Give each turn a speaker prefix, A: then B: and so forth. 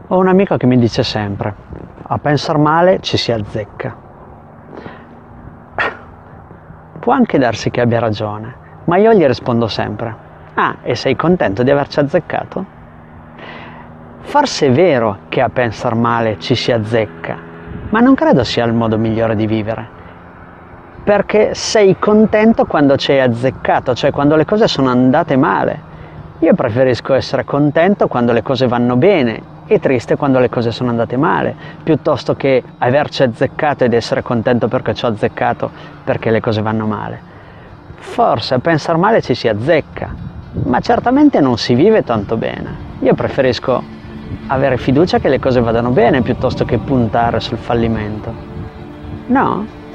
A: Ho un amico che mi dice sempre: a pensar male ci si azzecca. Può anche darsi che abbia ragione, ma io gli rispondo sempre: ah, e sei contento di averci azzeccato? Forse è vero che a pensar male ci si azzecca, ma non credo sia il modo migliore di vivere. Perché sei contento quando ci hai azzeccato, cioè quando le cose sono andate male. Io preferisco essere contento quando le cose vanno bene e triste quando le cose sono andate male, piuttosto che averci azzeccato ed essere contento perché ci ho azzeccato perché le cose vanno male. Forse a pensar male ci si azzecca, ma certamente non si vive tanto bene. Io preferisco avere fiducia che le cose vadano bene piuttosto che puntare sul fallimento. No?